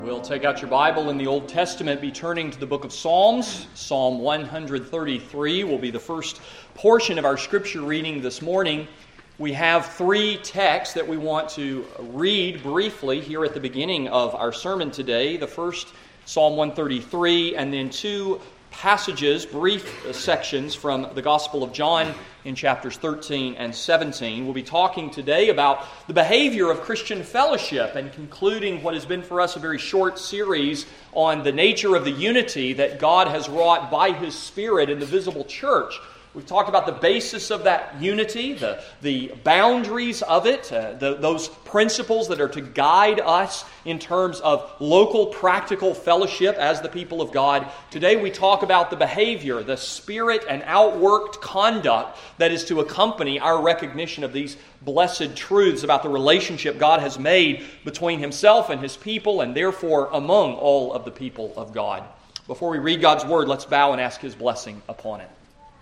We'll take out your Bible in the Old Testament, be turning to the book of Psalms. Psalm 133 will be the first portion of our scripture reading this morning. We have three texts that we want to read briefly here at the beginning of our sermon today. The first, Psalm 133, and then two passages, brief sections from the Gospel of John in chapters 13 and 17. We'll be talking today about the behavior of Christian fellowship and concluding what has been for us a very short series on the nature of the unity that God has wrought by His Spirit in the visible church. We've talked about the basis of that unity, the boundaries of it, those principles that are to guide us in terms of local practical fellowship as the people of God. Today we talk about the behavior, the spirit and outworked conduct that is to accompany our recognition of these blessed truths about the relationship God has made between Himself and His people and therefore among all of the people of God. Before we read God's Word, let's bow and ask His blessing upon it.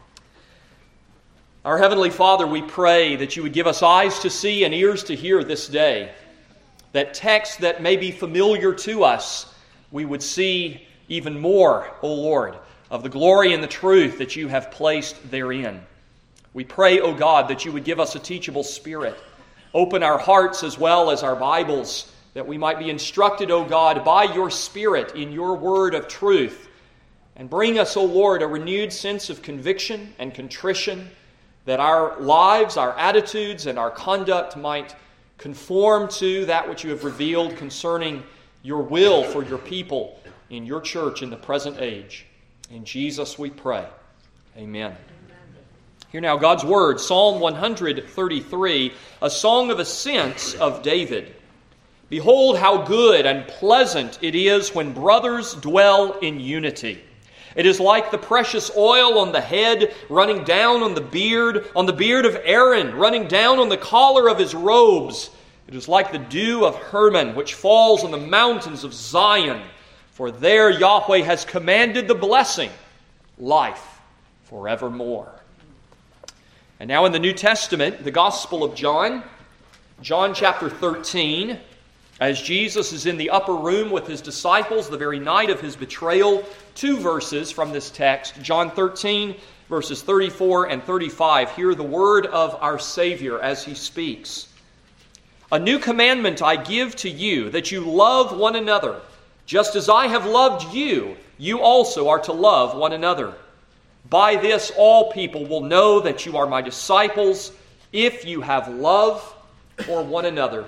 Our Heavenly Father, we pray that You would give us eyes to see and ears to hear this day, that texts that may be familiar to us, we would see even more, O Lord, of the glory and the truth that You have placed therein. We pray, O God, that You would give us a teachable spirit. Open our hearts as well as our Bibles, that we might be instructed, O God, by Your Spirit in Your word of truth. And bring us, O Lord, a renewed sense of conviction and contrition, that our lives, our attitudes, and our conduct might conform to that which You have revealed concerning Your will for Your people in Your church in the present age. In Jesus we pray. Amen. Hear now God's Word, Psalm 133, a song of ascents of David. Behold how good and pleasant it is when brothers dwell in unity. It is like the precious oil on the head, running down on the beard of Aaron, running down on the collar of his robes. It is like the dew of Hermon, which falls on the mountains of Zion. For there Yahweh has commanded the blessing, life forevermore. And now in the New Testament, the Gospel of John, John chapter 13, as Jesus is in the upper room with His disciples the very night of His betrayal, two verses from this text, John 13, verses 34 and 35. Hear the word of our Savior as He speaks. A new commandment I give to you, that you love one another. Just as I have loved you, you also are to love one another. By this all people will know that you are my disciples, if you have love for one another.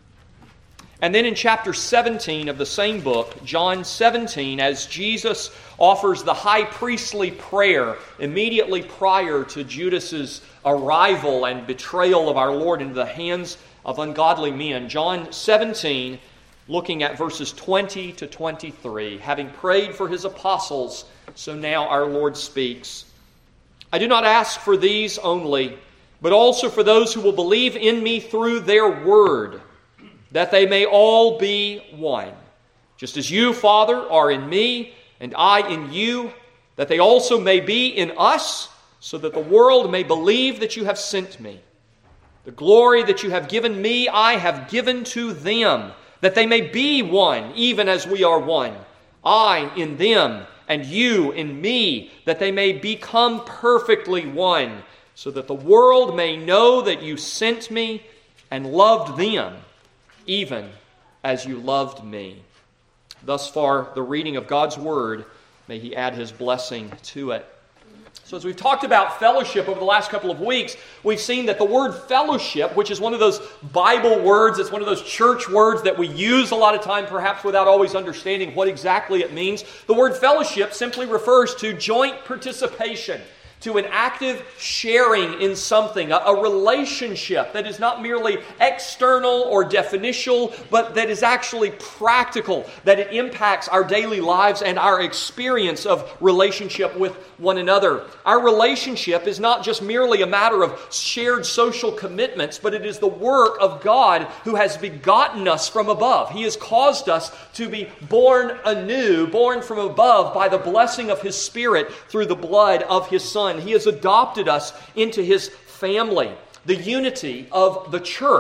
And then in chapter 17 of the same book, John 17, as Jesus offers the high priestly prayer immediately prior to Judas's arrival and betrayal of our Lord into the hands of ungodly men. John 17, looking at verses 20 to 23. Having prayed for His apostles, so now our Lord speaks. I do not ask for these only, but also for those who will believe in me through their word, that they may all be one. Just as you, Father, are in me, and I in you, that they also may be in us, so that the world may believe that you have sent me. The glory that you have given me, I have given to them, that they may be one, even as we are one. I in them, and you in me, that they may become perfectly one, so that the world may know that you sent me and loved them, even as you loved me. Thus far, the reading of God's Word. May He add His blessing to it. So as we've talked about fellowship over the last couple of weeks, we've seen that the word fellowship, which is one of those Bible words, it's one of those church words that we use a lot of time, perhaps without always understanding what exactly it means. The word fellowship simply refers to joint participation, to an active sharing in something, a relationship that is not merely external or definitional, but that is actually practical, that it impacts our daily lives and our experience of relationship with one another. Our relationship is not just merely a matter of shared social commitments, but it is the work of God who has begotten us from above. He has caused us to be born anew, born from above by the blessing of His Spirit through the blood of His Son. He has adopted us into His family. The unity of the church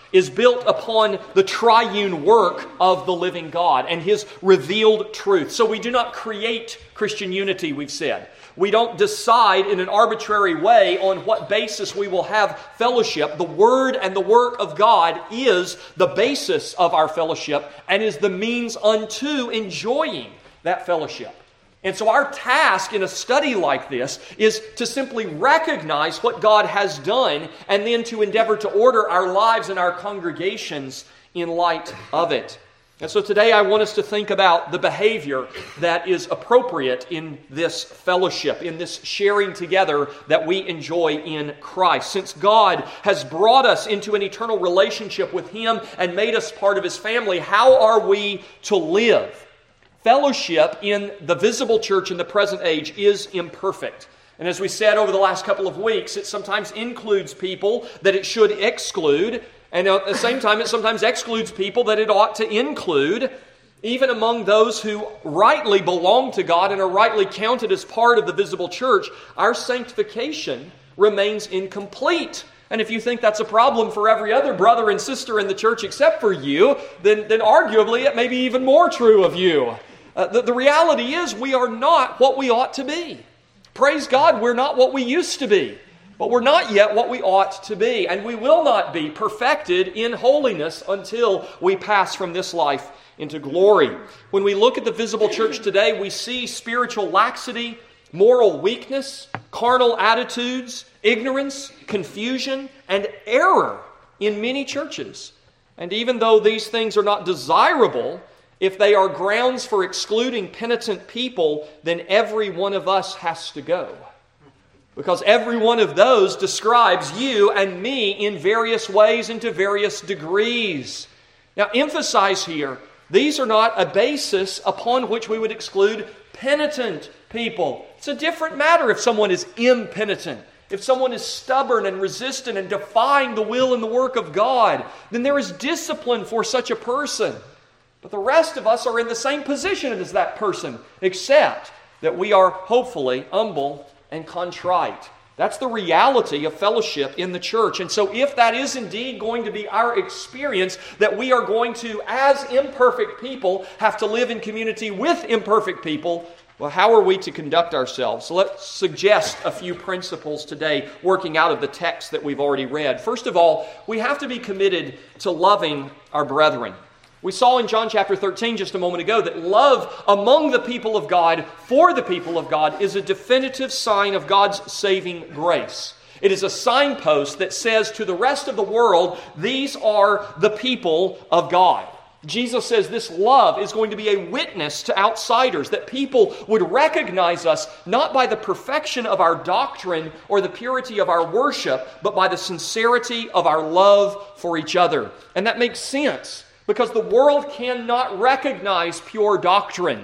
is built upon the triune work of the living God and His revealed truth. So we do not create Christian unity, we've said. We don't decide in an arbitrary way on what basis we will have fellowship. The Word and the work of God is the basis of our fellowship and is the means unto enjoying that fellowship. And so our task in a study like this is to simply recognize what God has done and then to endeavor to order our lives and our congregations in light of it. And so today I want us to think about the behavior that is appropriate in this fellowship, in this sharing together that we enjoy in Christ. Since God has brought us into an eternal relationship with Him and made us part of His family, how are we to live? Fellowship in the visible church in the present age is imperfect. And as we said over the last couple of weeks, it sometimes includes people that it should exclude. And at the same time, it sometimes excludes people that it ought to include, even among those who rightly belong to God and are rightly counted as part of the visible church. Our sanctification remains incomplete. And if you think that's a problem for every other brother and sister in the church except for you, then arguably it may be even more true of you. The reality is we are not what we ought to be. Praise God, we're not what we used to be. But we're not yet what we ought to be, and we will not be perfected in holiness until we pass from this life into glory. When we look at the visible church today, we see spiritual laxity, moral weakness, carnal attitudes, ignorance, confusion, and error in many churches. And even though these things are not desirable, if they are grounds for excluding penitent people, then every one of us has to go. Because every one of those describes you and me in various ways and to various degrees. Now, emphasize here, these are not a basis upon which we would exclude penitent people. It's a different matter if someone is impenitent. If someone is stubborn and resistant and defying the will and the work of God, then there is discipline for such a person. But the rest of us are in the same position as that person, except that we are hopefully humble and contrite. That's the reality of fellowship in the church. And so if that is indeed going to be our experience, that we are going to, as imperfect people, have to live in community with imperfect people, well, how are we to conduct ourselves? So let's suggest a few principles today, working out of the text that we've already read. First of all, we have to be committed to loving our brethren. We saw in John chapter 13 just a moment ago that love among the people of God, for the people of God, is a definitive sign of God's saving grace. It is a signpost that says to the rest of the world, these are the people of God. Jesus says this love is going to be a witness to outsiders, that people would recognize us not by the perfection of our doctrine or the purity of our worship, but by the sincerity of our love for each other. And that makes sense, because the world cannot recognize pure doctrine.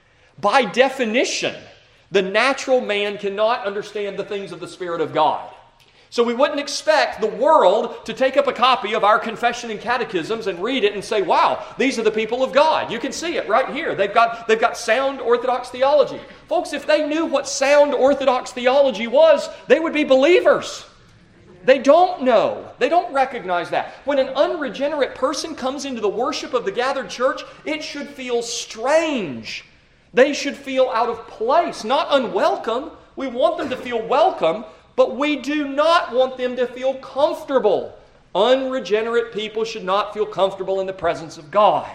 By definition, the natural man cannot understand the things of the Spirit of God. So we wouldn't expect the world to take up a copy of our confession and catechisms and read it and say, wow, these are the people of God. You can see it right here. They've got sound orthodox theology. Folks, if they knew what sound orthodox theology was, they would be believers. They don't know. They don't recognize that. When an unregenerate person comes into the worship of the gathered church, it should feel strange. They should feel out of place, not unwelcome. We want them to feel welcome, but we do not want them to feel comfortable. Unregenerate people should not feel comfortable in the presence of God.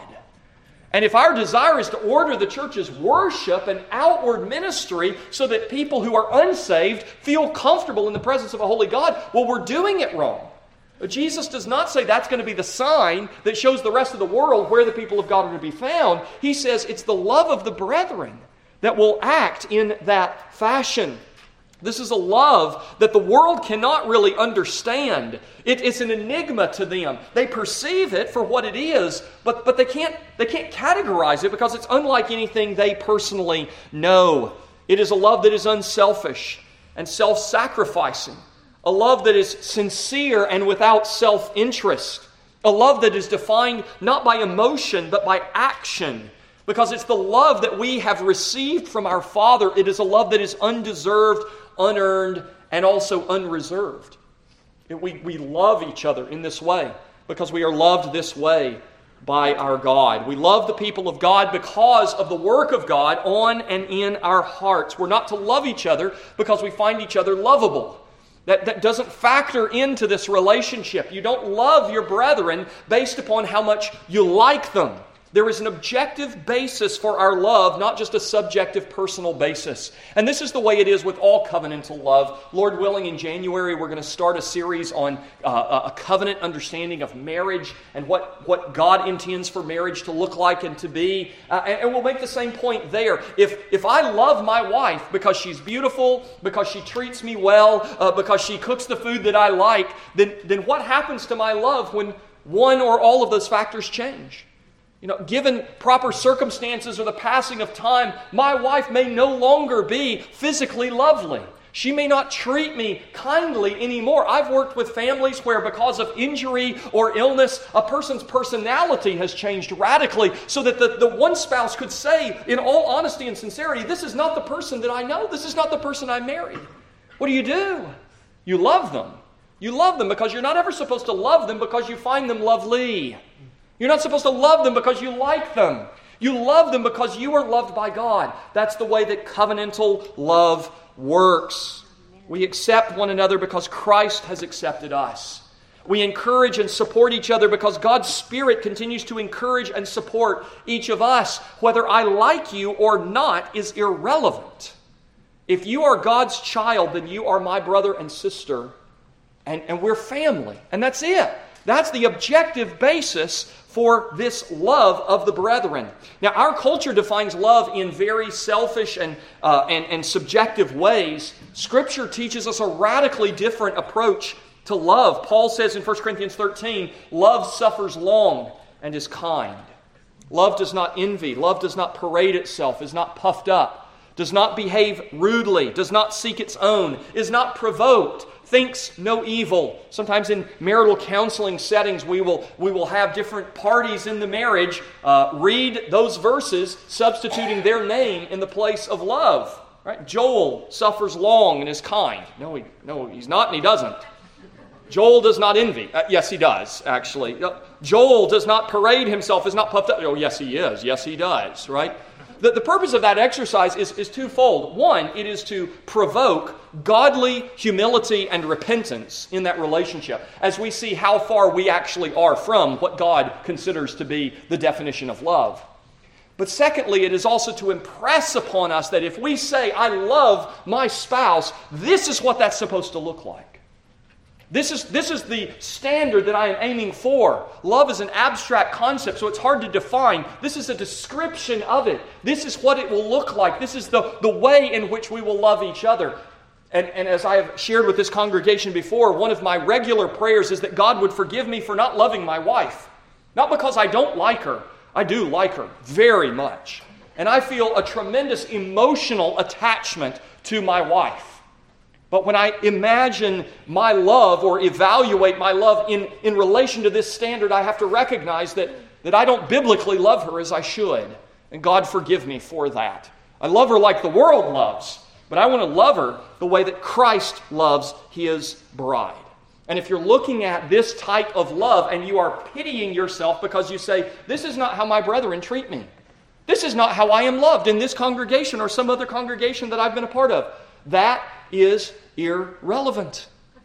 And if our desire is to order the church's worship and outward ministry so that people who are unsaved feel comfortable in the presence of a holy God, well, we're doing it wrong. Jesus does not say that's going to be the sign that shows the rest of the world where the people of God are to be found. He says it's the love of the brethren that will act in that fashion. This is a love that the world cannot really understand. It's an enigma to them. They perceive it for what it is, but they can't categorize it because it's unlike anything they personally know. It is a love that is unselfish and self-sacrificing. A love that is sincere and without self-interest. A love that is defined not by emotion but by action. Because it's the love that we have received from our Father. It is a love that is undeserved, unearned, and also unreserved. We love each other in this way because we are loved this way by our God. We love the people of God because of the work of God on and in our hearts. We're not to love each other because we find each other lovable. That doesn't factor into this relationship. You don't love your brethren based upon how much you like them. There is an objective basis for our love, not just a subjective personal basis. And this is the way it is with all covenantal love. Lord willing, in January, we're going to start a series on a covenant understanding of marriage and what God intends for marriage to look like and to be. And we'll make the same point there. If I love my wife because she's beautiful, because she treats me well, because she cooks the food that I like, then what happens to my love when one or all of those factors change? Given proper circumstances or the passing of time, my wife may no longer be physically lovely. She may not treat me kindly anymore. I've worked with families where because of injury or illness, a person's personality has changed radically so that the one spouse could say, in all honesty and sincerity, this is not the person that I know. This is not the person I married. What do? You love them. You love them because you're not ever supposed to love them because you find them lovely. You're not supposed to love them because you like them. You love them because you are loved by God. That's the way that covenantal love works. We accept one another because Christ has accepted us. We encourage and support each other because God's Spirit continues to encourage and support each of us. Whether I like you or not is irrelevant. If you are God's child, then you are my brother and sister, and we're family. And that's it. That's the objective basis for this love of the brethren. Now, our culture defines love in very selfish and subjective ways. Scripture teaches us a radically different approach to love. Paul says in 1 Corinthians 13, love suffers long and is kind. Love does not envy. Love does not parade itself, is not puffed up, does not behave rudely, does not seek its own, is not provoked, thinks no evil. Sometimes in marital counseling settings, we will have different parties in the marriage read those verses, substituting their name in the place of love. Right? Joel suffers long and is kind. No, he's not, and he doesn't. Joel does not envy. Yes, he does, actually. Joel does not parade himself, is not puffed up. Oh, yes, he is. Yes, he does, right? The purpose of that exercise is twofold. One, it is to provoke godly humility and repentance in that relationship as we see how far we actually are from what God considers to be the definition of love. But secondly, it is also to impress upon us that if we say, I love my spouse, this is what that's supposed to look like. This is the standard that I am aiming for. Love is an abstract concept, so it's hard to define. This is a description of it. This is what it will look like. This is the way in which we will love each other. And as I have shared with this congregation before, one of my regular prayers is that God would forgive me for not loving my wife. Not because I don't like her. I do like her very much. And I feel a tremendous emotional attachment to my wife. But when I imagine my love or evaluate my love in relation to this standard, I have to recognize that I don't biblically love her as I should. And God forgive me for that. I love her like the world loves, but I want to love her the way that Christ loves His bride. And if you're looking at this type of love and you are pitying yourself because you say, this is not how my brethren treat me. This is not how I am loved in this congregation or some other congregation that I've been a part of. That is irrelevant.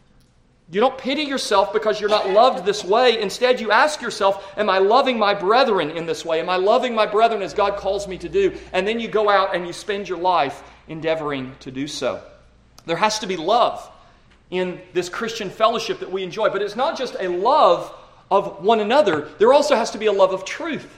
You don't pity yourself because you're not loved this way. Instead, you ask yourself, am I loving my brethren in this way? Am I loving my brethren as God calls me to do? And then you go out and you spend your life endeavoring to do so. There has to be love in this Christian fellowship that we enjoy. But it's not just a love of one another. There also has to be a love of truth.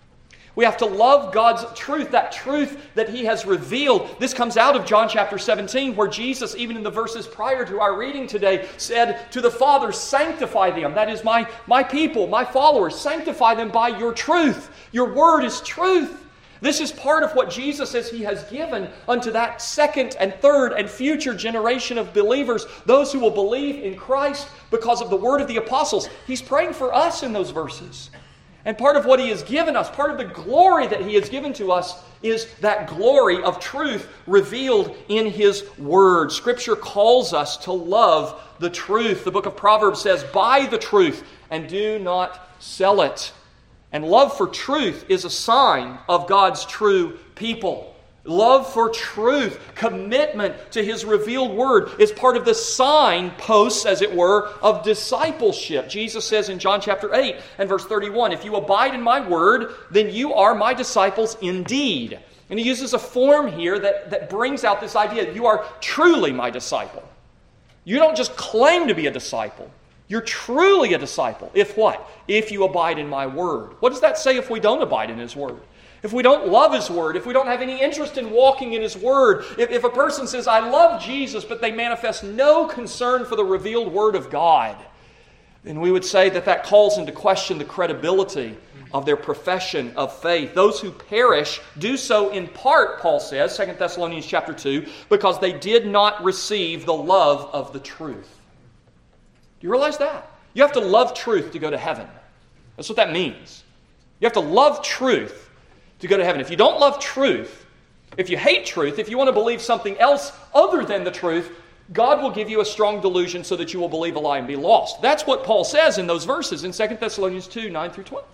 We have to love God's truth, that truth that He has revealed. This comes out of John chapter 17, where Jesus, even in the verses prior to our reading today, said to the Father, sanctify them. That is my people, my followers. Sanctify them by your truth. Your word is truth. This is part of what Jesus says He has given unto that second and third and future generation of believers, those who will believe in Christ because of the word of the apostles. He's praying for us in those verses. And part of what He has given us, part of the glory that He has given to us, is that glory of truth revealed in His Word. Scripture calls us to love the truth. The book of Proverbs says, "Buy the truth and do not sell it." And love for truth is a sign of God's true people. Love for truth, commitment to His revealed Word is part of the signposts, as it were, of discipleship. Jesus says in John chapter 8 and verse 31, "If you abide in my Word, then you are my disciples indeed." And He uses a form here that brings out this idea that you are truly my disciple. You don't just claim to be a disciple. You're truly a disciple. If what? If you abide in my Word. What does that say if we don't abide in His Word? If we don't love His Word, if we don't have any interest in walking in His Word, if a person says, "I love Jesus," but they manifest no concern for the revealed Word of God, then we would say that calls into question the credibility of their profession of faith. Those who perish do so in part, Paul says, 2 Thessalonians chapter 2, because they did not receive the love of the truth. Do you realize that? You have to love truth to go to heaven. That's what that means. You have to love truth to go to heaven. If you don't love truth, if you hate truth, if you want to believe something else other than the truth, God will give you a strong delusion so that you will believe a lie and be lost. That's what Paul says in those verses in 2 Thessalonians 2, 9 through 12.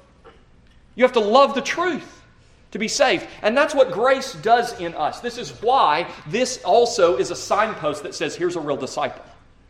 You have to love the truth to be saved. And that's what grace does in us. This is why this also is a signpost that says, here's a real disciple.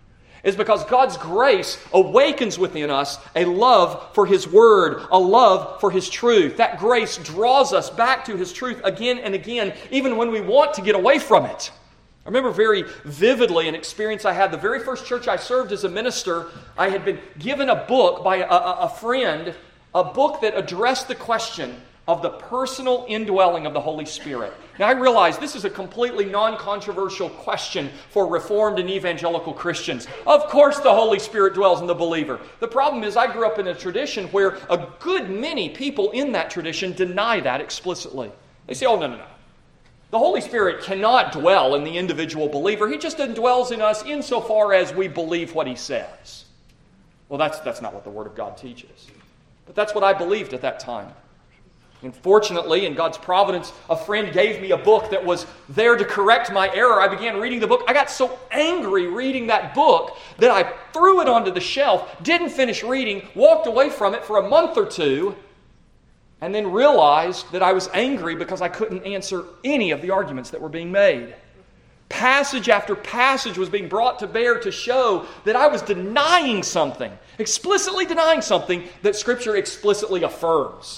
Is because God's grace awakens within us a love for His Word, a love for His truth. That grace draws us back to His truth again and again, even when we want to get away from it. I remember very vividly an experience I had. The very first church I served as a minister, I had been given a book by a friend, a book that addressed the question of the personal indwelling of the Holy Spirit. Now, I realize this is a completely non-controversial question for Reformed and evangelical Christians. Of course the Holy Spirit dwells in the believer. The problem is I grew up in a tradition where a good many people in that tradition deny that explicitly. They say, no. The Holy Spirit cannot dwell in the individual believer. He just indwells in us insofar as we believe what He says. Well, that's not what the Word of God teaches. But that's what I believed at that time. And fortunately, in God's providence, a friend gave me a book that was there to correct my error. I began reading the book. I got so angry reading that book that I threw it onto the shelf, didn't finish reading, walked away from it for a month or two, and then realized that I was angry because I couldn't answer any of the arguments that were being made. Passage after passage was being brought to bear to show that I was denying something, explicitly denying something that Scripture explicitly affirms.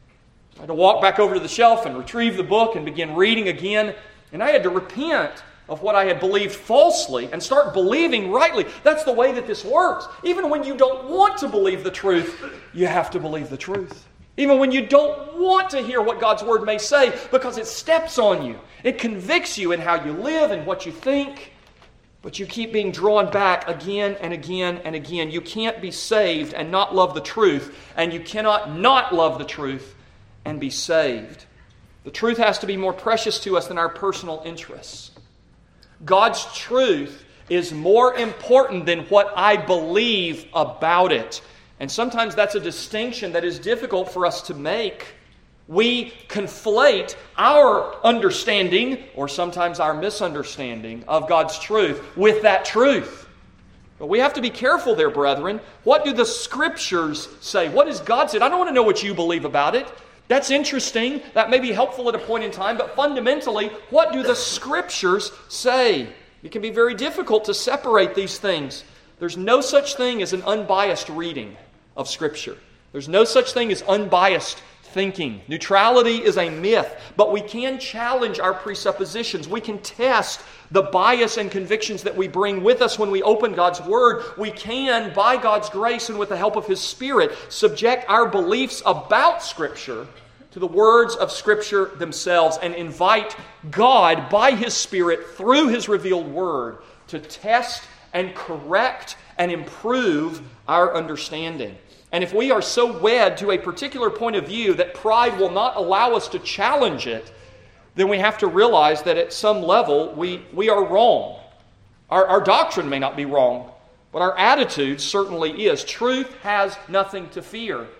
I had to walk back over to the shelf and retrieve the book and begin reading again. And I had to repent of what I had believed falsely and start believing rightly. That's the way that this works. Even when you don't want to believe the truth, you have to believe the truth. Even when you don't want to hear what God's Word may say, because it steps on you. It convicts you in how you live and what you think. But you keep being drawn back again and again and again. You can't be saved and not love the truth. And you cannot not love the truth and be saved. The truth has to be more precious to us than our personal interests. God's truth is more important than what I believe about it. And sometimes that's a distinction that is difficult for us to make. We conflate our understanding, or sometimes our misunderstanding, of God's truth with that truth. But we have to be careful there, brethren. What do the Scriptures say? What does God say? I don't want to know what you believe about it. That's interesting. That may be helpful at a point in time, but fundamentally, what do the Scriptures say? It can be very difficult to separate these things. There's no such thing as an unbiased reading of Scripture. There's no such thing as unbiased thinking. Neutrality is a myth, but we can challenge our presuppositions. We can test the bias and convictions that we bring with us when we open God's Word. We can, by God's grace and with the help of His Spirit, subject our beliefs about Scripture to the words of Scripture themselves and invite God, by His Spirit, through His revealed Word, to test and correct and improve our understanding. And if we are so wed to a particular point of view that pride will not allow us to challenge it, then we have to realize that at some level we are wrong. Our doctrine may not be wrong, but our attitude certainly is. Truth has nothing to fear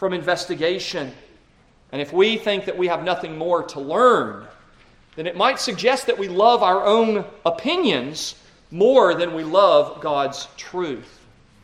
from investigation. And if we think that we have nothing more to learn, then it might suggest that we love our own opinions more than we love God's truth.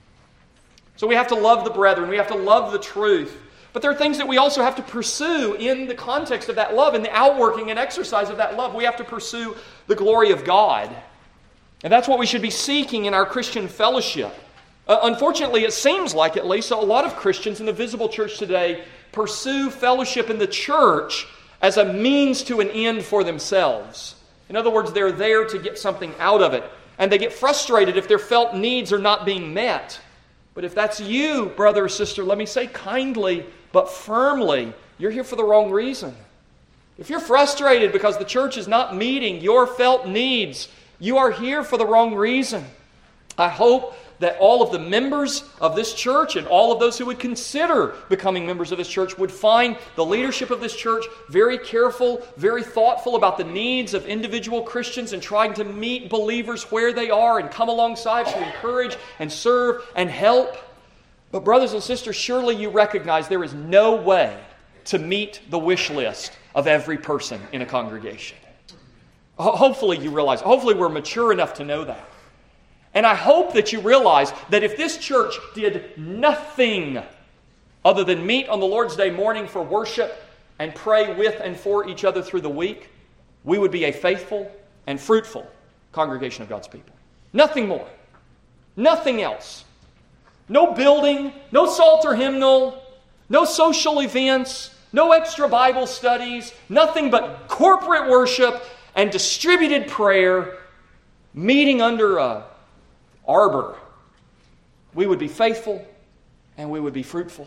So we have to love the brethren. We have to love the truth. But there are things that we also have to pursue in the context of that love, in the outworking and exercise of that love. We have to pursue the glory of God. And that's what we should be seeking in our Christian fellowship. Unfortunately, it seems like, at least, a lot of Christians in the visible church today pursue fellowship in the church as a means to an end for themselves. In other words, they're there to get something out of it. And they get frustrated if their felt needs are not being met. But if that's you, brother or sister, let me say kindly but firmly, you're here for the wrong reason. If you're frustrated because the church is not meeting your felt needs, you are here for the wrong reason. I hope that all of the members of this church and all of those who would consider becoming members of this church would find the leadership of this church very careful, very thoughtful about the needs of individual Christians and trying to meet believers where they are and come alongside to encourage and serve and help. But brothers and sisters, surely you recognize there is no way to meet the wish list of every person in a congregation. Hopefully you realize, hopefully we're mature enough to know that. And I hope that you realize that if this church did nothing other than meet on the Lord's Day morning for worship and pray with and for each other through the week, we would be a faithful and fruitful congregation of God's people. Nothing more. Nothing else. No building, no Psalter hymnal, no social events, no extra Bible studies, nothing but corporate worship and distributed prayer, meeting under a arbor. We would be faithful and we would be fruitful.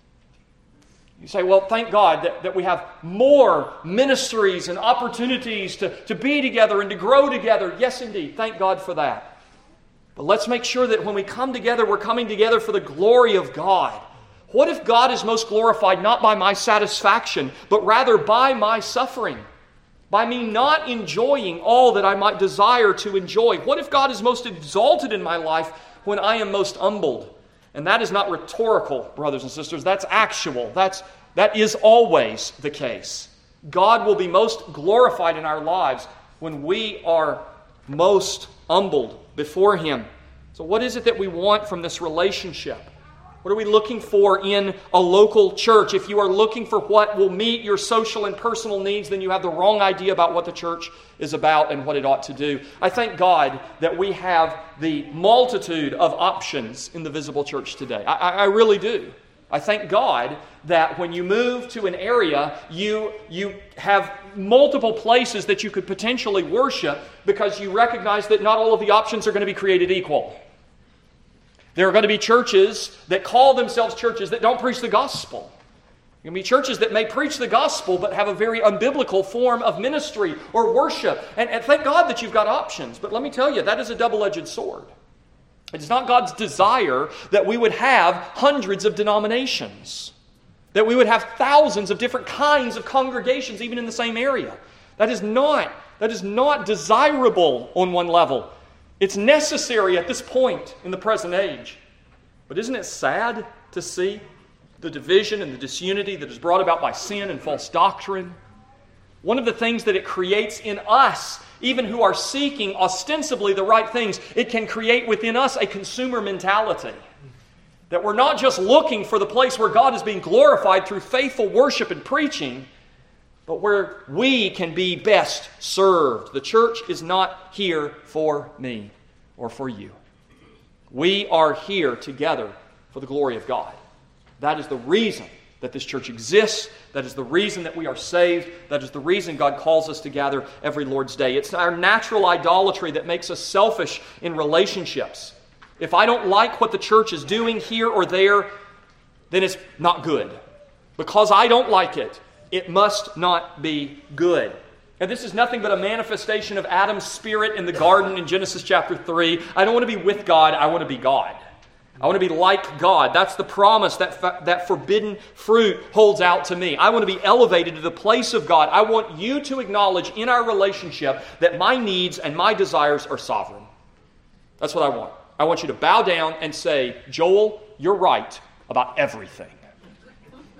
You say, well, thank God that we have more ministries and opportunities to be together and to grow together. Yes, indeed. Thank God for that. But let's make sure that when we come together, we're coming together for the glory of God. What if God is most glorified not by my satisfaction, but rather by my suffering? By me not enjoying all that I might desire to enjoy? What if God is most exalted in my life when I am most humbled? And that is not rhetorical, brothers and sisters. That's actual. That is always the case. God will be most glorified in our lives when we are most humbled before Him. So what is it that we want from this relationship? What are we looking for in a local church? If you are looking for what will meet your social and personal needs, then you have the wrong idea about what the church is about and what it ought to do. I thank God that we have the multitude of options in the visible church today. I really do. I thank God that when you move to an area, you have multiple places that you could potentially worship because you recognize that not all of the options are going to be created equal. There are going to be churches that call themselves churches that don't preach the gospel. There are going to be churches that may preach the gospel but have a very unbiblical form of ministry or worship. And thank God that you've got options. But let me tell you, that is a double-edged sword. It is not God's desire that we would have hundreds of denominations, that we would have thousands of different kinds of congregations even in the same area. That is not desirable on one level. It's necessary at this point in the present age. But isn't it sad to see the division and the disunity that is brought about by sin and false doctrine? One of the things that it creates in us, even who are seeking ostensibly the right things, it can create within us a consumer mentality. That we're not just looking for the place where God is being glorified through faithful worship and preaching, but where we can be best served. The church is not here for me or for you. We are here together for the glory of God. That is the reason that this church exists. That is the reason that we are saved. That is the reason God calls us to gather every Lord's Day. It's our natural idolatry that makes us selfish in relationships. If I don't like what the church is doing here or there, then it's not good. Because I don't like it, it must not be good. And this is nothing but a manifestation of Adam's spirit in the garden in Genesis chapter 3. I don't want to be with God, I want to be God. I want to be like God. That's the promise that forbidden fruit holds out to me. I want to be elevated to the place of God. I want you to acknowledge in our relationship that my needs and my desires are sovereign. That's what I want. I want you to bow down and say, Joel, you're right about everything.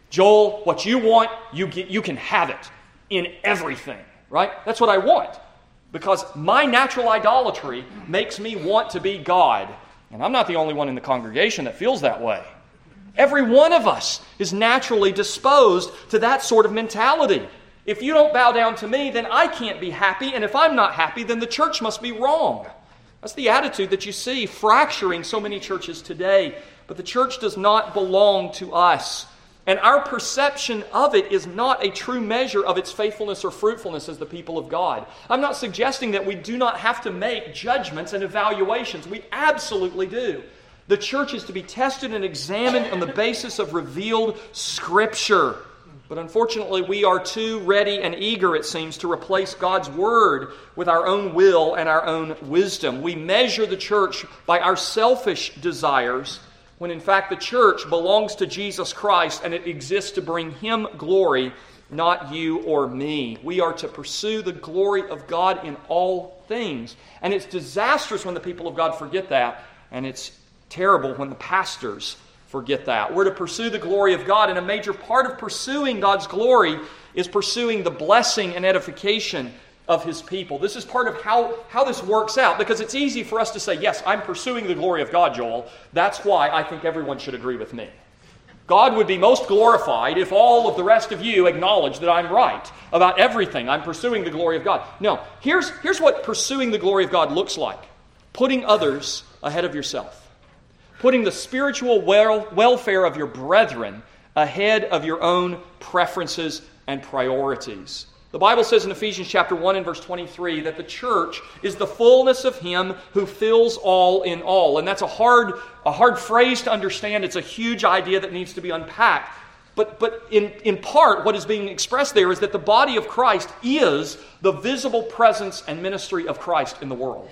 Joel, what you want, you can have it in everything, right? That's what I want. Because my natural idolatry makes me want to be God. And I'm not the only one in the congregation that feels that way. Every one of us is naturally disposed to that sort of mentality. If you don't bow down to me, then I can't be happy. And if I'm not happy, then the church must be wrong. That's the attitude that you see fracturing so many churches today. But the church does not belong to us. And our perception of it is not a true measure of its faithfulness or fruitfulness as the people of God. I'm not suggesting that we do not have to make judgments and evaluations. We absolutely do. The church is to be tested and examined on the basis of revealed Scripture. But unfortunately, we are too ready and eager, it seems, to replace God's Word with our own will and our own wisdom. We measure the church by our selfish desires, when in fact the church belongs to Jesus Christ and it exists to bring Him glory, not you or me. We are to pursue the glory of God in all things. And it's disastrous when the people of God forget that, and it's terrible when the pastors forget that. We're to pursue the glory of God, and a major part of pursuing God's glory is pursuing the blessing and edification of His people. This is part of how this works out, because it's easy for us to say, yes, I'm pursuing the glory of God, Joel. That's why I think everyone should agree with me. God would be most glorified if all of the rest of you acknowledge that I'm right about everything. I'm pursuing the glory of God. No, here's what pursuing the glory of God looks like. Putting others ahead of yourself. Putting the spiritual welfare of your brethren ahead of your own preferences and priorities. The Bible says in Ephesians chapter 1 and verse 23 that the church is the fullness of Him who fills all in all. And that's a hard phrase to understand. It's a huge idea that needs to be unpacked. But in part, what is being expressed there is that the body of Christ is the visible presence and ministry of Christ in the world.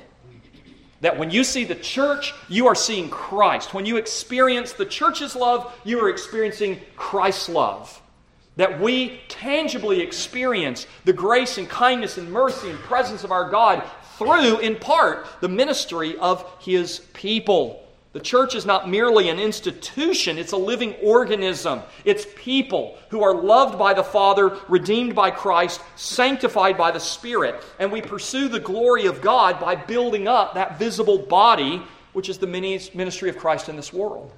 That when you see the church, you are seeing Christ. When you experience the church's love, you are experiencing Christ's love. That we tangibly experience the grace and kindness and mercy and presence of our God through, in part, the ministry of His people. The church is not merely an institution, it's a living organism. It's people who are loved by the Father, redeemed by Christ, sanctified by the Spirit. And we pursue the glory of God by building up that visible body, which is the ministry of Christ in this world.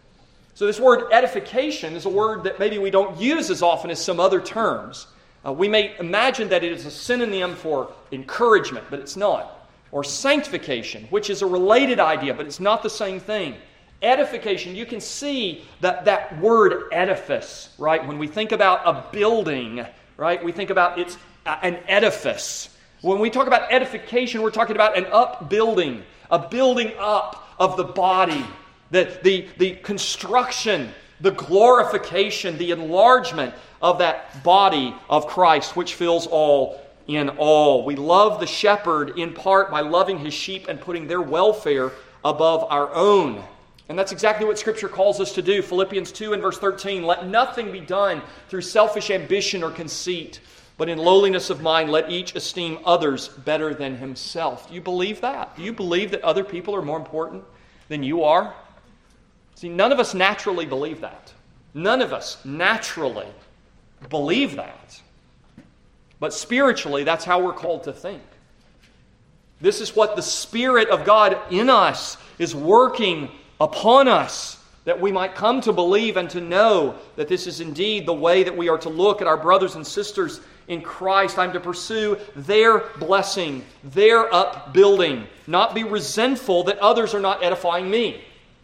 So this word edification is a word that maybe we don't use as often as some other terms. We may imagine that it is a synonym for encouragement, but it's not. Or sanctification, which is a related idea, but it's not the same thing. Edification, you can see that word edifice, right? When we think about a building, right? We think about it's an edifice. When we talk about edification, we're talking about an upbuilding, a building up of the body. The construction, the glorification, the enlargement of that body of Christ, which fills all in all. We love the shepherd in part by loving his sheep and putting their welfare above our own. And that's exactly what Scripture calls us to do. Philippians 2 and verse 13, let nothing be done through selfish ambition or conceit, but in lowliness of mind let each esteem others better than himself. Do you believe that? Do you believe that other people are more important than you are? See, none of us naturally believe that. None of us naturally believe that. But spiritually, that's how we're called to think. This is what the Spirit of God in us is working upon us, that we might come to believe and to know that this is indeed the way that we are to look at our brothers and sisters in Christ. I'm to pursue their blessing, their upbuilding, not be resentful that others are not edifying me.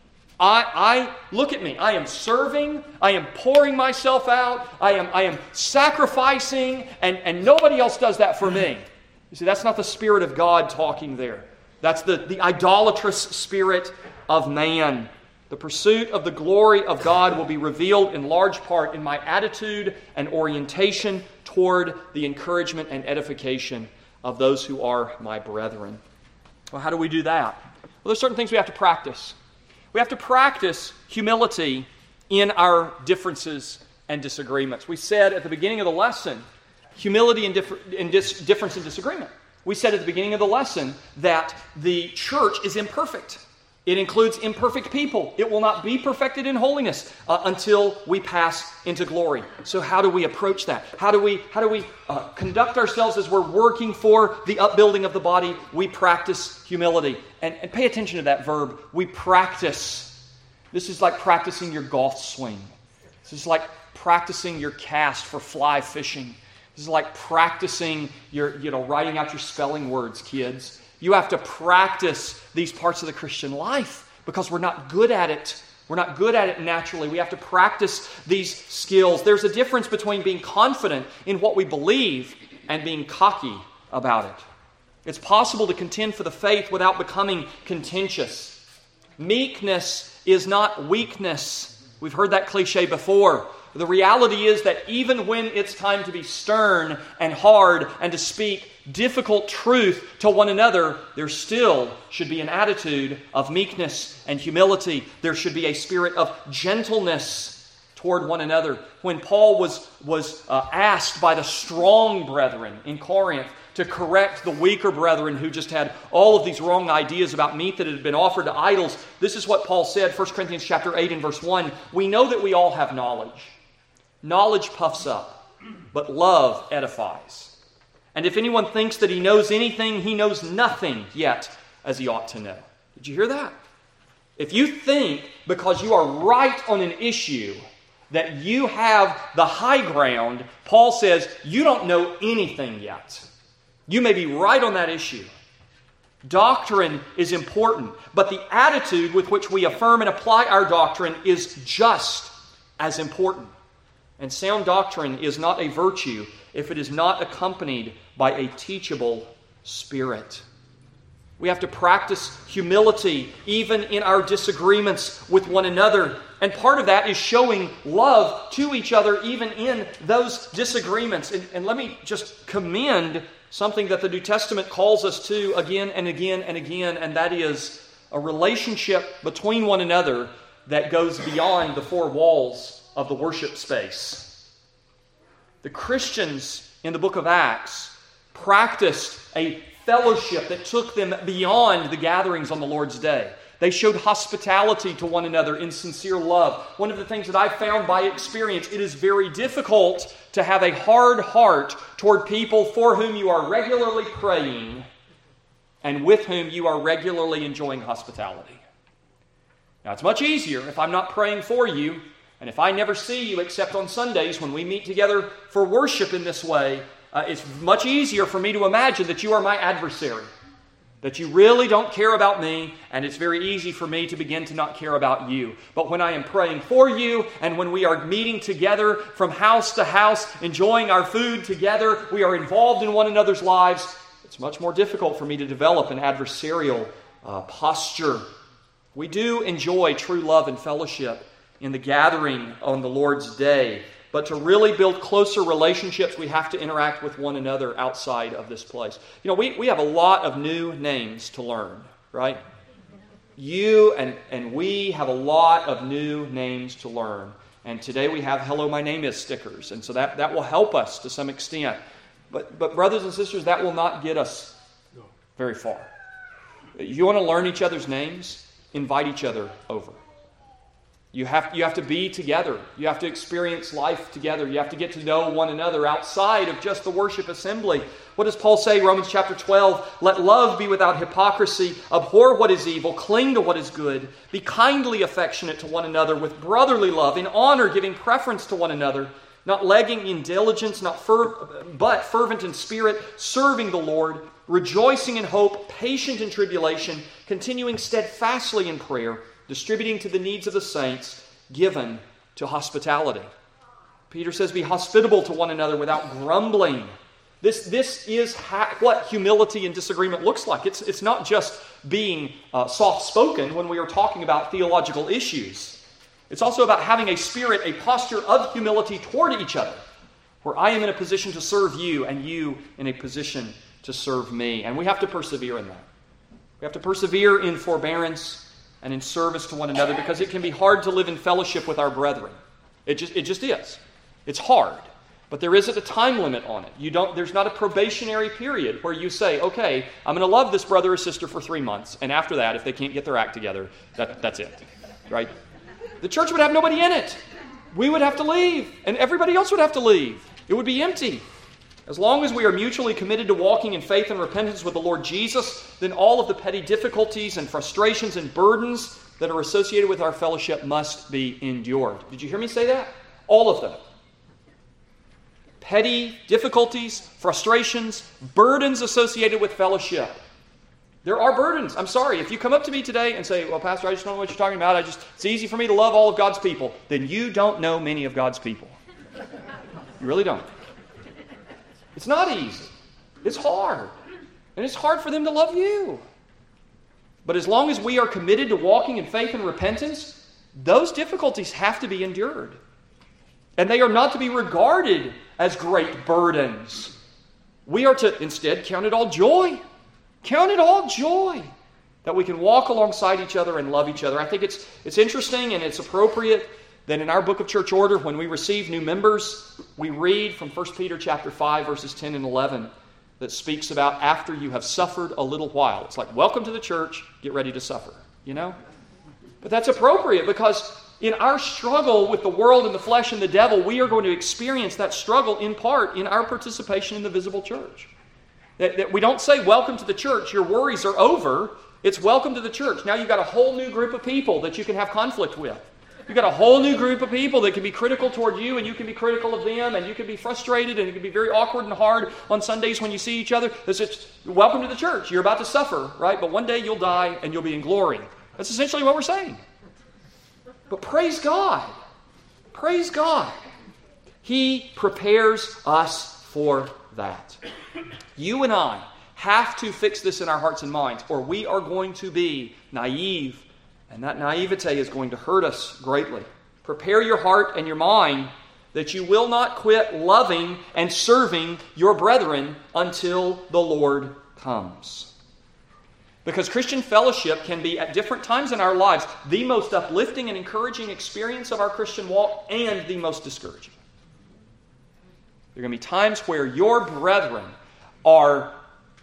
I look at me. I am serving. I am pouring myself out. I am sacrificing, and nobody else does that for me. You see, that's not the Spirit of God talking there. That's the idolatrous spirit of man. The pursuit of the glory of God will be revealed in large part in my attitude and orientation toward the encouragement and edification of those who are my brethren. Well, how do we do that? Well, there's certain things we have to practice. We have to practice humility in our differences and disagreements. We said at the beginning of the lesson, humility in difference and disagreement. We said at the beginning of the lesson that the church is imperfect. It includes imperfect people. It will not be perfected in holiness until we pass into glory. So how do we approach that? How do we conduct ourselves as we're working for the upbuilding of the body? We practice humility. And pay attention to that verb. We practice. This is like practicing your golf swing. This is like practicing your cast for fly fishing. This is like practicing your, writing out your spelling words, kids. You have to practice these parts of the Christian life because we're not good at it. We're not good at it naturally. We have to practice these skills. There's a difference between being confident in what we believe and being cocky about it. It's possible to contend for the faith without becoming contentious. Meekness is not weakness. We've heard that cliche before. The reality is that even when it's time to be stern and hard and to speak difficult truth to one another, there still should be an attitude of meekness and humility. There should be a spirit of gentleness toward one another. When Paul was asked by the strong brethren in Corinth to correct the weaker brethren who just had all of these wrong ideas about meat that had been offered to idols, this is what Paul said, 1 Corinthians chapter 8 and verse 1. We know that we all have knowledge. Knowledge puffs up, but love edifies. And if anyone thinks that he knows anything, he knows nothing yet as he ought to know. Did you hear that? If you think because you are right on an issue that you have the high ground, Paul says you don't know anything yet. You may be right on that issue. Doctrine is important, but the attitude with which we affirm and apply our doctrine is just as important. And sound doctrine is not a virtue if it is not accompanied by a teachable spirit. We have to practice humility even in our disagreements with one another. And part of that is showing love to each other even in those disagreements. And let me just commend something that the New Testament calls us to again and again and again, and that is a relationship between one another that goes beyond the four walls of the worship space. The Christians in the book of Acts practiced a fellowship that took them beyond the gatherings on the Lord's day. They showed hospitality to one another in sincere love. One of the things that I found by experience, it is very difficult to have a hard heart toward people for whom you are regularly praying and with whom you are regularly enjoying hospitality. Now, it's much easier if I'm not praying for you, and if I never see you except on Sundays when we meet together for worship in this way, it's much easier for me to imagine that you are my adversary, that you really don't care about me, and it's very easy for me to begin to not care about you. But when I am praying for you, and when we are meeting together from house to house, enjoying our food together, we are involved in one another's lives, it's much more difficult for me to develop an adversarial posture. We do enjoy true love and fellowship in the gathering on the Lord's day. But to really build closer relationships, we have to interact with one another outside of this place. You know, we have a lot of new names to learn, right? You and we have a lot of new names to learn. And today we have Hello, My Name Is stickers. And so that will help us to some extent. But brothers and sisters, that will not get us very far. If you want to learn each other's names, invite each other over. You have to be together. You have to experience life together. You have to get to know one another outside of just the worship assembly. What does Paul say? Romans chapter 12, let love be without hypocrisy. Abhor what is evil. Cling to what is good. Be kindly affectionate to one another with brotherly love. In honor, giving preference to one another. Not lagging in diligence, but fervent in spirit. Serving the Lord. Rejoicing in hope. Patient in tribulation. Continuing steadfastly in prayer. Distributing to the needs of the saints, given to hospitality. Peter says, be hospitable to one another without grumbling. This is what humility and disagreement looks like. It's not just being soft-spoken when we are talking about theological issues. It's also about having a spirit, a posture of humility toward each other, where I am in a position to serve you and you in a position to serve me. And we have to persevere in that. We have to persevere in forbearance and in service to one another, because it can be hard to live in fellowship with our brethren. It just is. It's hard. But there isn't a time limit on it. There's not a probationary period where you say, okay, I'm going to love this brother or sister for 3 months, and after that, if they can't get their act together, that's it. Right? The church would have nobody in it. We would have to leave, and everybody else would have to leave. It would be empty. As long as we are mutually committed to walking in faith and repentance with the Lord Jesus, then all of the petty difficulties and frustrations and burdens that are associated with our fellowship must be endured. Did you hear me say that? All of them. Petty difficulties, frustrations, burdens associated with fellowship. There are burdens. I'm sorry. If you come up to me today and say, well, Pastor, I just don't know what you're talking about. It's easy for me to love all of God's people. Then you don't know many of God's people. You really don't. It's not easy. It's hard. And it's hard for them to love you. But as long as we are committed to walking in faith and repentance, those difficulties have to be endured. And they are not to be regarded as great burdens. We are to instead count it all joy. Count it all joy that we can walk alongside each other and love each other. I think it's interesting and it's appropriate that in our book of church order, when we receive new members, we read from 1 Peter chapter 5, verses 10 and 11, that speaks about after you have suffered a little while. It's like, welcome to the church, get ready to suffer, you know? But that's appropriate because in our struggle with the world and the flesh and the devil, we are going to experience that struggle in part in our participation in the visible church. That we don't say, welcome to the church, your worries are over. It's welcome to the church. Now you've got a whole new group of people that you can have conflict with. You've got a whole new group of people that can be critical toward you, and you can be critical of them, and you can be frustrated, and it can be very awkward and hard on Sundays when you see each other. It's just, welcome to the church. You're about to suffer, right? But one day you'll die, and you'll be in glory. That's essentially what we're saying. But praise God. Praise God. He prepares us for that. You and I have to fix this in our hearts and minds, or we are going to be naive, and that naivete is going to hurt us greatly. Prepare your heart and your mind that you will not quit loving and serving your brethren until the Lord comes. Because Christian fellowship can be, at different times in our lives, the most uplifting and encouraging experience of our Christian walk and the most discouraging. There are going to be times where your brethren are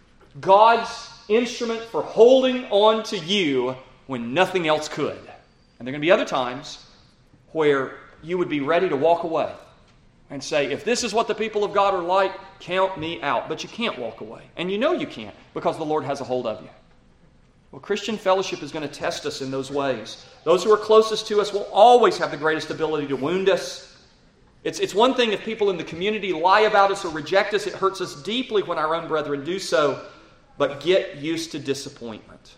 God's instrument for holding on to you when nothing else could. And there are going to be other times where you would be ready to walk away and say, if this is what the people of God are like, count me out. But you can't walk away. And you know you can't because the Lord has a hold of you. Well, Christian fellowship is going to test us in those ways. Those who are closest to us will always have the greatest ability to wound us. It's one thing if people in the community lie about us or reject us. It hurts us deeply when our own brethren do so. But get used to disappointment.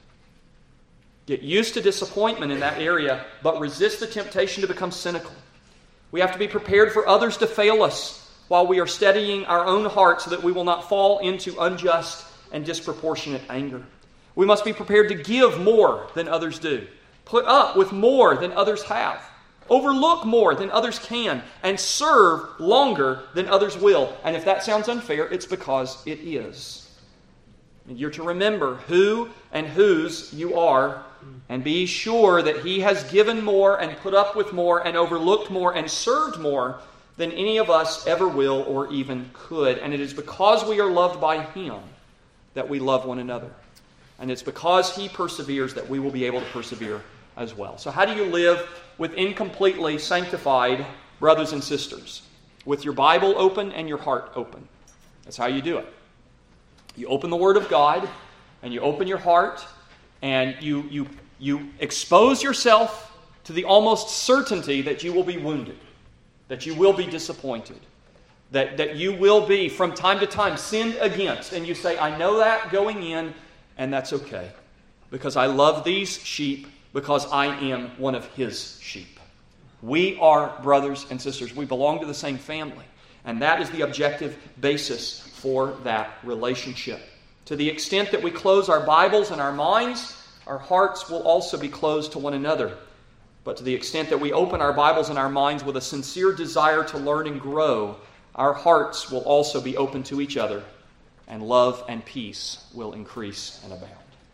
Get used to disappointment in that area, but resist the temptation to become cynical. We have to be prepared for others to fail us while we are steadying our own heart so that we will not fall into unjust and disproportionate anger. We must be prepared to give more than others do, put up with more than others have, overlook more than others can, and serve longer than others will. And if that sounds unfair, it's because it is. And you're to remember who and whose you are, and be sure that He has given more and put up with more and overlooked more and served more than any of us ever will or even could. And it is because we are loved by Him that we love one another. And it's because He perseveres that we will be able to persevere as well. So how do you live with incompletely sanctified brothers and sisters? With your Bible open and your heart open. That's how you do it. You open the Word of God and you open your heart and you expose yourself to the almost certainty that you will be wounded, that you will be disappointed, that you will be from time to time sinned against. And you say, I know that going in, and that's okay, because I love these sheep, because I am one of His sheep. We are brothers and sisters. We belong to the same family. And that is the objective basis for that relationship. To the extent that we close our Bibles and our minds, our hearts will also be closed to one another. But to the extent that we open our Bibles and our minds with a sincere desire to learn and grow, our hearts will also be open to each other, and love and peace will increase and abound.